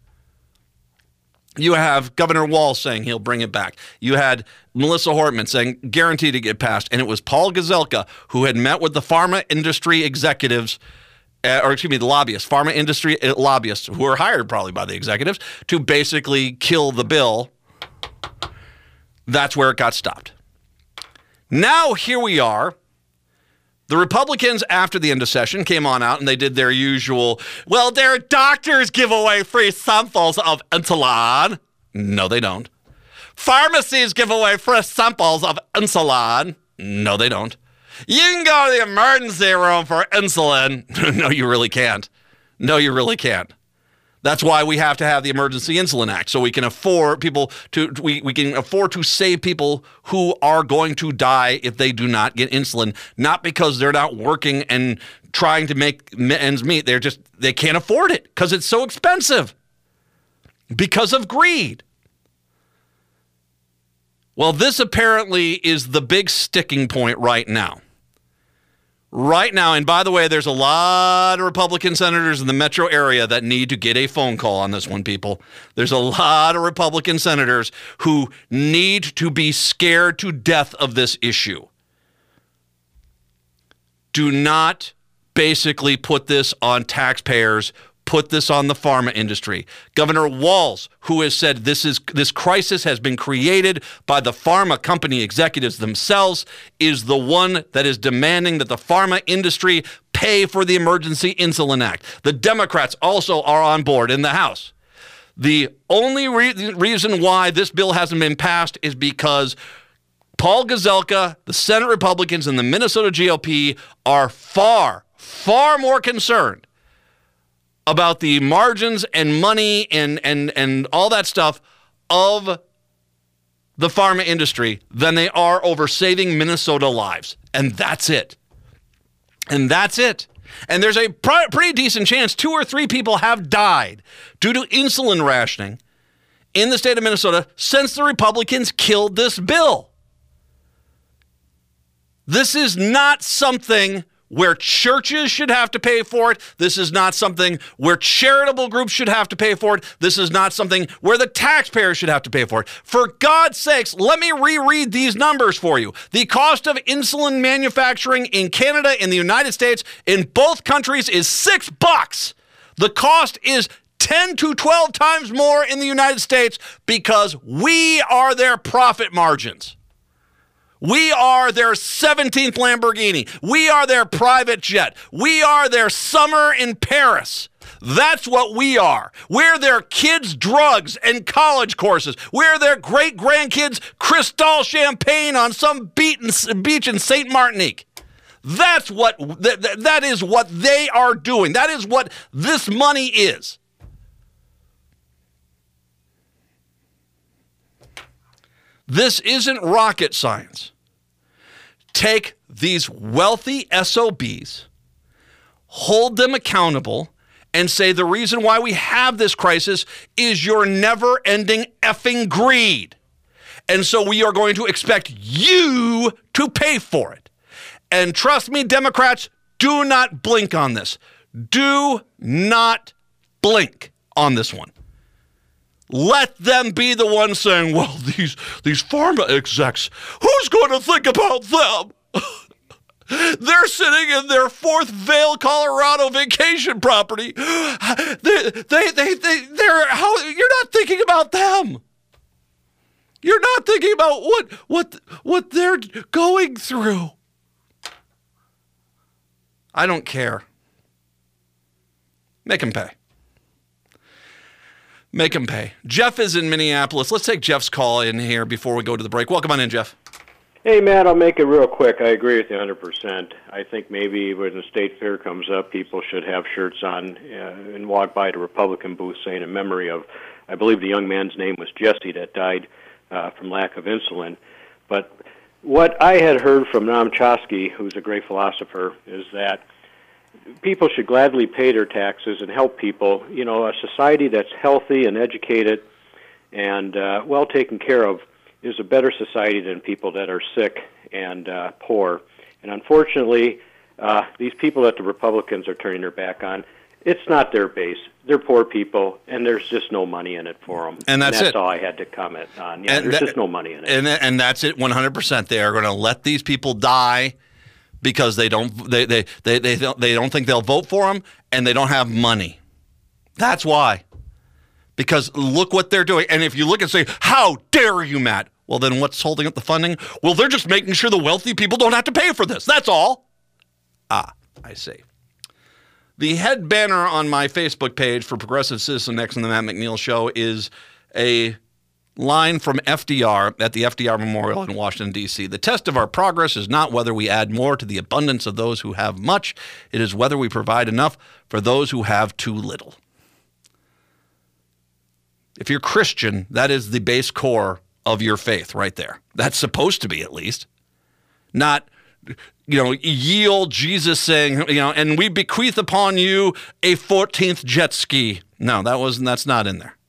You have Governor Walz saying he'll bring it back. You had Melissa Hortman saying guaranteed to get passed. And it was Paul Gazelka who had met with the pharma industry executives, uh, or excuse me, the lobbyists, pharma industry lobbyists who were hired probably by the executives to basically kill the bill. That's where it got stopped. Now here we are. The Republicans, after the end of session, came on out and they did their usual, well, their doctors give away free samples of insulin. No, they don't. Pharmacies give away free samples of insulin. No, they don't. You can go to the emergency room for insulin. No, you really can't. No, you really can't. That's why we have to have the Emergency Insulin Act, so we can afford people to we, we can afford to save people who are going to die if they do not get insulin, not because they're not working and trying to make ends meet. They're just they can't afford it because it's so expensive. Because of greed. Well, this apparently is the big sticking point right now. Right now, and by the way, there's a lot of Republican senators in the metro area that need to get a phone call on this one, people. There's a lot of Republican senators who need to be scared to death of this issue. Do not basically put this on taxpayers. put this on the pharma industry. Governor Walz, who has said this is this crisis has been created by the pharma company executives themselves, is the one that is demanding that the pharma industry pay for the Emergency Insulin Act. The Democrats also are on board in the House. The only re- reason why this bill hasn't been passed is because Paul Gazelka, the Senate Republicans, and the Minnesota G O P are far, far more concerned about the margins and money and, and, and all that stuff of the pharma industry than they are over saving Minnesota lives. And that's it. And that's it. And there's a pr- pretty decent chance two or three people have died due to insulin rationing in the state of Minnesota since the Republicans killed this bill. This is not something where churches should have to pay for it. This is not something where charitable groups should have to pay for it. This is not something where the taxpayers should have to pay for it. For God's sakes, let me reread these numbers for you. The cost of insulin manufacturing in Canada and the United States, in both countries, is six bucks. The cost is ten to twelve times more in the United States because we are their profit margins. We are their seventeenth Lamborghini. We are their private jet. We are their summer in Paris. That's what we are. We're their kids' drugs and college courses. We're their great-grandkids' Cristal champagne on some beach in Saint Martinique. That's what, that, that is what they are doing. That is what this money is. This isn't rocket science. Take these wealthy S O Bs, hold them accountable, and say the reason why we have this crisis is your never-ending effing greed. And so we are going to expect you to pay for it. And trust me, Democrats, do not blink on this. Do not blink on this one. Let them be the ones saying, well, these, these pharma execs, who's going to think about them? They're sitting in their Fourth Vail, Colorado vacation property. They, they, they, they, they're, how, you're not thinking about them. You're not thinking about what, what, what they're going through. I don't care. Make them pay. Make them pay. Jeff is in Minneapolis. Let's take Jeff's call in here before we go to the break. Welcome on in, Jeff. Hey, Matt, I'll make it real quick. I agree with you one hundred percent. I think maybe when the state fair comes up, people should have shirts on uh, and walk by the Republican booth saying in memory of, I believe the young man's name was Jesse that died uh, from lack of insulin. But what I had heard from Noam Chomsky, who's a great philosopher, is that people should gladly pay their taxes and help people. You know, a society that's healthy and educated and uh, well taken care of is a better society than people that are sick and uh, poor. And unfortunately, uh, these people that the Republicans are turning their back on, it's not their base. They're poor people, and there's just no money in it for them. And that's, and that's it. all I had to comment on. Yeah, and there's that, just no money in it. And, and that's it, one hundred percent. They are going to let these people die because they don't they, they, they, they, don't, they don't think they'll vote for them, and they don't have money. That's why. Because look what they're doing. And if you look and say, how dare you, Matt? Well, then what's holding up the funding? Well, they're just making sure the wealthy people don't have to pay for this. That's all. Ah, I see. The head banner on my Facebook page for Progressive Citizen X and the Matt McNeil Show is a line from F D R at the F D R Memorial in Washington, D C. The test of our progress is not whether we add more to the abundance of those who have much. It is whether we provide enough for those who have too little. If you're Christian, that is the base core of your faith right there. That's supposed to be, at least. Not, you know, yield Jesus saying, you know, and we bequeath upon you a fourteenth jet ski. No, that wasn't, that's not in there.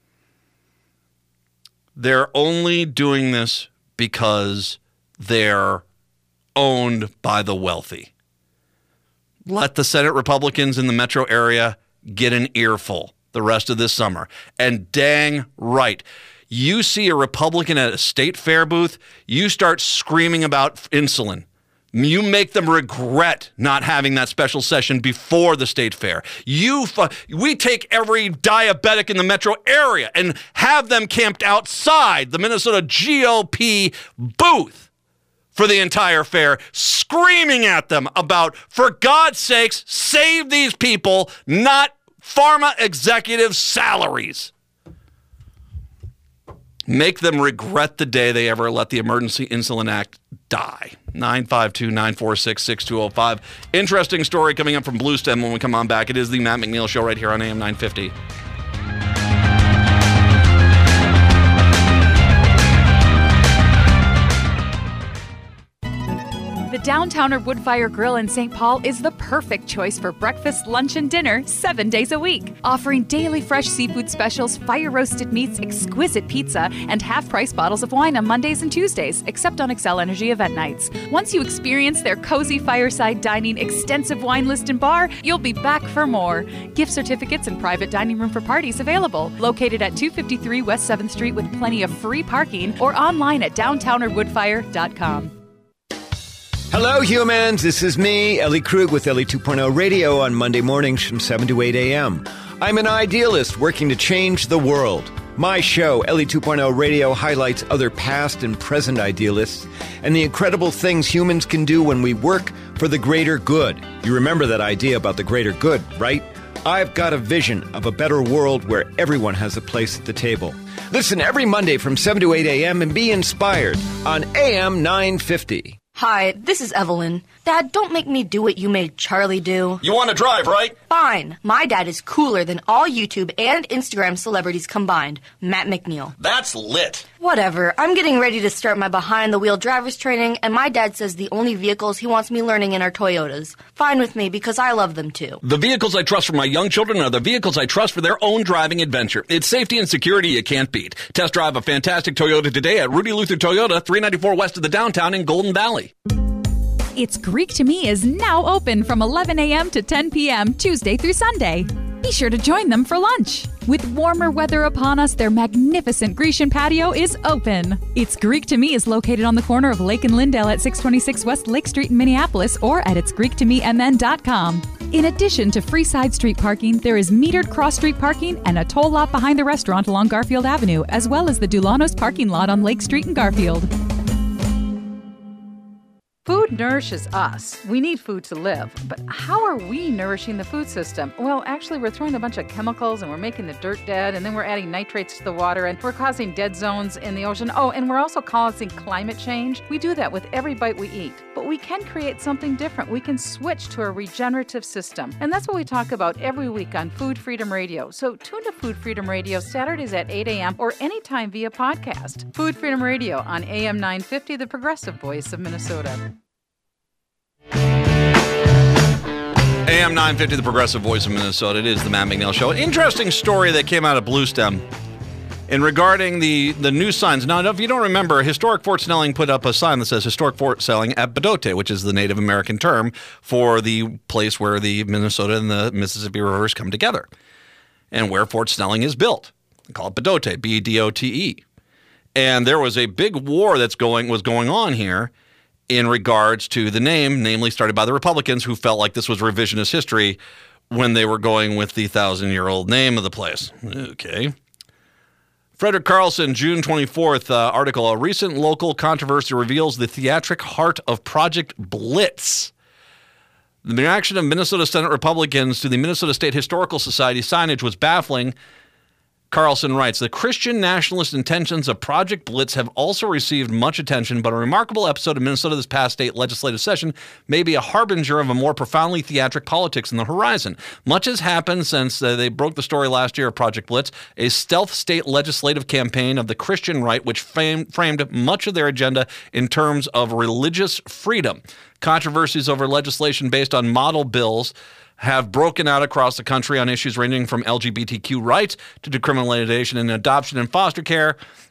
They're only doing this because they're owned by the wealthy. Let the Senate Republicans in the metro area get an earful the rest of this summer. And dang right. You see a Republican at a state fair booth, you start screaming about insulin. You make them regret not having that special session before the state fair. You, fu- we take every diabetic in the metro area and have them camped outside the Minnesota G O P booth for the entire fair, screaming at them about, for God's sakes, save these people, not pharma executive salaries. Make them regret the day they ever let the Emergency Insulin Act die. nine five two, nine four six, six two zero five. Interesting story coming up from Bluestem when we come on back. It is the Matt McNeil Show right here on A M nine fifty. The Downtowner Woodfire Grill in Saint Paul is the perfect choice for breakfast, lunch, and dinner seven days a week. Offering daily fresh seafood specials, fire-roasted meats, exquisite pizza, and half-price bottles of wine on Mondays and Tuesdays, except on Xcel Energy event nights. Once you experience their cozy fireside dining, extensive wine list, and bar, you'll be back for more. Gift certificates and private dining room for parties available. Located at two fifty-three West seventh Street with plenty of free parking, or online at downtowner woodfire dot com. Hello, humans. This is me, Ellie Krug, with Ellie two point oh Radio on Monday mornings from seven to eight a.m. I'm an idealist working to change the world. My show, Ellie two point oh Radio, highlights other past and present idealists and the incredible things humans can do when we work for the greater good. You remember that idea about the greater good, right? I've got a vision of a better world where everyone has a place at the table. Listen every Monday from seven to eight a.m. and be inspired on A M nine fifty. Hi, this is Evelyn. Dad, don't make me do what you made Charlie do. You want to drive, right? Fine. My dad is cooler than all YouTube and Instagram celebrities combined. Matt McNeil. That's lit. Whatever. I'm getting ready to start my behind-the-wheel driver's training, and my dad says the only vehicles he wants me learning in are Toyotas. Fine with me, because I love them too. The vehicles I trust for my young children are the vehicles I trust for their own driving adventure. It's safety and security you can't beat. Test drive a fantastic Toyota today at Rudy Luther Toyota, three ninety-four west of the downtown in Golden Valley. It's Greek to Me is now open from eleven a.m. to ten p.m. Tuesday through Sunday. Be sure to join them for lunch. With warmer weather upon us, their magnificent Grecian patio is open. It's Greek to Me is located on the corner of Lake and Lindale at six twenty-six West Lake Street in Minneapolis, or at its greek to me m n dot com. In addition to free side street parking, there is metered cross-street parking and a toll lot behind the restaurant along Garfield Avenue, as well as the Dulanos parking lot on Lake Street in Garfield. Food nourishes us. We need food to live. But how are we nourishing the food system? Well, actually, we're throwing a bunch of chemicals and we're making the dirt dead, and then we're adding nitrates to the water, and we're causing dead zones in the ocean. Oh, and we're also causing climate change. We do that with every bite we eat. But we can create something different. We can switch to a regenerative system. And that's what we talk about every week on Food Freedom Radio. So tune to Food Freedom Radio Saturdays at eight a.m. or anytime via podcast. Food Freedom Radio on A M nine fifty, the progressive voice of Minnesota. A M nine fifty, the progressive voice of Minnesota. It is the Matt McNeil Show. An interesting story that came out of Bluestem in regarding the, the new signs. Now, if you don't remember, Historic Fort Snelling put up a sign that says Historic Fort Snelling at Bedote, which is the Native American term for the place where the Minnesota and the Mississippi rivers come together and where Fort Snelling is built. They call it Bedote, B D O T E. And there was a big war that's going was going on here in regards to the name, namely started by the Republicans, who felt like this was revisionist history when they were going with the thousand-year-old name of the place. Okay. Frederick Carlson, June twenty-fourth uh, article, a recent local controversy reveals the theatric heart of Project Blitz. The reaction of Minnesota Senate Republicans to the Minnesota State Historical Society signage was baffling. Carlson writes, the Christian nationalist intentions of Project Blitz have also received much attention, but a remarkable episode of Minnesota this past state legislative session may be a harbinger of a more profoundly theatric politics in the horizon. Much has happened since uh, they broke the story last year of Project Blitz, a stealth state legislative campaign of the Christian right, which fam- framed much of their agenda in terms of religious freedom. Controversies over legislation based on model bills have broken out across the country on issues ranging from L G B T Q rights to decriminalization and adoption and foster care.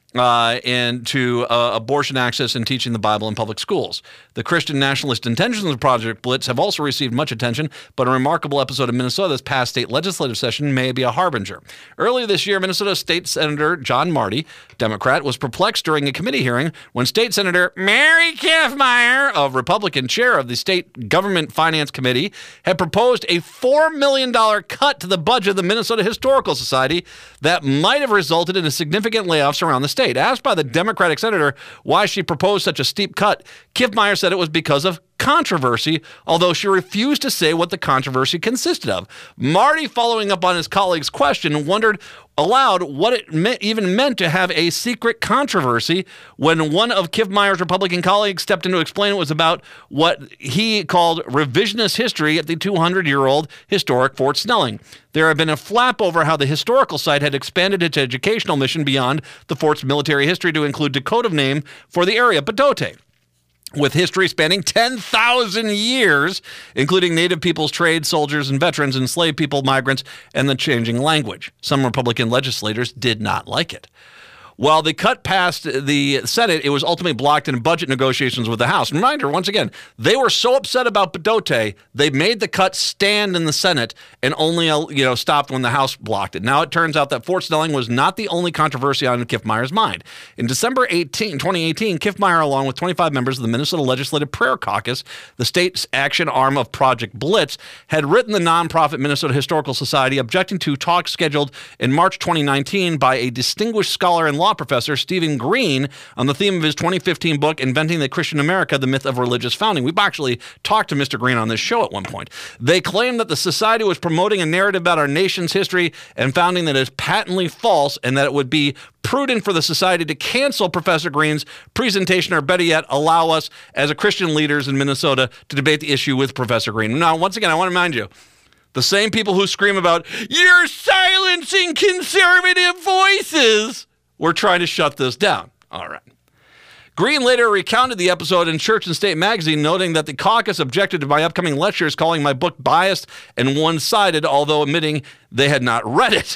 Uh, and to uh, abortion access and teaching the Bible in public schools. The Christian Nationalist Intentions of Project Blitz have also received much attention, but a remarkable episode of Minnesota's past state legislative session may be a harbinger. Earlier this year, Minnesota State Senator John Marty, Democrat, was perplexed during a committee hearing when State Senator Mary Kiffmeyer, of Republican chair of the State Government Finance Committee, had proposed a four million dollars cut to the budget of the Minnesota Historical Society that might have resulted in a significant layoffs around the state. Asked by the Democratic senator why she proposed such a steep cut, Kiffmeyer said it was because of controversy, although she refused to say what the controversy consisted of. Marty, following up on his colleague's question, wondered aloud what it meant, even meant to have a secret controversy when one of Kiffmeyer's Republican colleagues stepped in to explain it was about what he called revisionist history at the two hundred year old historic Fort Snelling. There had been a flap over how the historical site had expanded its educational mission beyond the fort's military history to include the code of name for the area, Pedote, with history spanning ten thousand years, including Native peoples, trade, soldiers, and veterans, enslaved people, migrants, and the changing language. Some Republican legislators did not like it. While the cut passed the Senate, it was ultimately blocked in budget negotiations with the House. Reminder, once again, they were so upset about Pedote, they made the cut stand in the Senate and only you know stopped when the House blocked it. Now it turns out that Fort Snelling was not the only controversy on Kiffmeyer's mind. In December eighteenth, twenty eighteen, Kiffmeyer, along with twenty-five members of the Minnesota Legislative Prayer Caucus, the state's action arm of Project Blitz, had written the nonprofit Minnesota Historical Society objecting to talks scheduled in March twenty nineteen by a distinguished scholar and law professor, Stephen Green, on the theme of his twenty fifteen book, Inventing the Christian America, The Myth of Religious Founding. We've actually talked to Mister Green on this show at one point. They claim that the society was promoting a narrative about our nation's history and founding that is patently false, and that it would be prudent for the society to cancel Professor Green's presentation, or better yet, allow us as a Christian leaders in Minnesota to debate the issue with Professor Green. Now, once again, I want to remind you, the same people who scream about, "You're silencing conservative voices," we're trying to shut this down. All right. Green later recounted the episode in Church and State magazine, noting that the caucus objected to my upcoming lectures, calling my book biased and one-sided, although admitting they had not read it.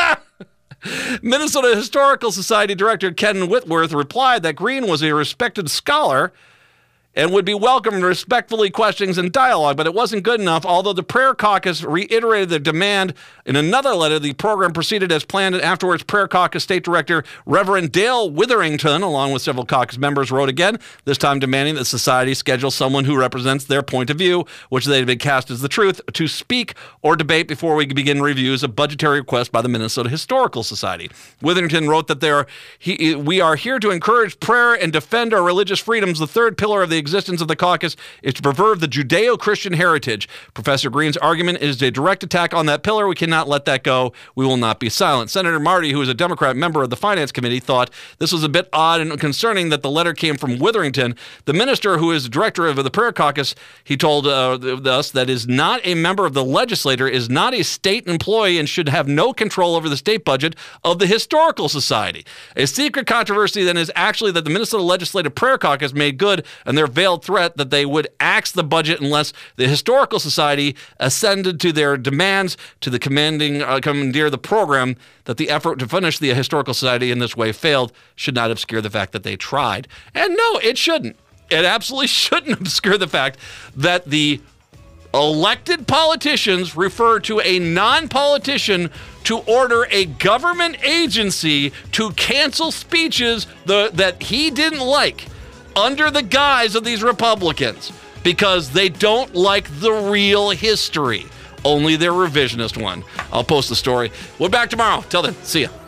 Minnesota Historical Society Director Ken Whitworth replied that Green was a respected scholar and would be welcome to respectfully questions and dialogue, but it wasn't good enough. Although the Prayer Caucus reiterated their demand in another letter, the program proceeded as planned, and afterwards Prayer Caucus State Director Reverend Dale Witherington, along with several caucus members, wrote again, this time demanding that society schedule someone who represents their point of view, which they had been cast as the truth, to speak or debate before we begin reviews of budgetary requests by the Minnesota Historical Society. Witherington wrote that there, he, we are here to encourage prayer and defend our religious freedoms. The third pillar of the existence of the caucus is to preserve the Judeo-Christian heritage. Professor Green's argument is a direct attack on that pillar. We cannot let that go. We will not be silent. Senator Marty, who is a Democrat member of the Finance Committee, thought this was a bit odd and concerning that the letter came from Witherington. The minister, who is director of the Prayer Caucus, he told uh, us that is not a member of the legislature, is not a state employee, and should have no control over the state budget of the Historical Society. A secret controversy then is actually that the Minnesota Legislative Prayer Caucus made good on their veiled threat that they would axe the budget unless the Historical Society ascended to their demands to the commanding uh, commandeer the program. That the effort to finish the Historical Society in this way failed should not obscure the fact that they tried. And no, it shouldn't. It absolutely shouldn't obscure the fact that the elected politicians refer to a non-politician to order a government agency to cancel speeches the, that he didn't like under the guise of these Republicans because they don't like the real history, only their revisionist one. I'll post the story. We're back tomorrow. Till then, see ya.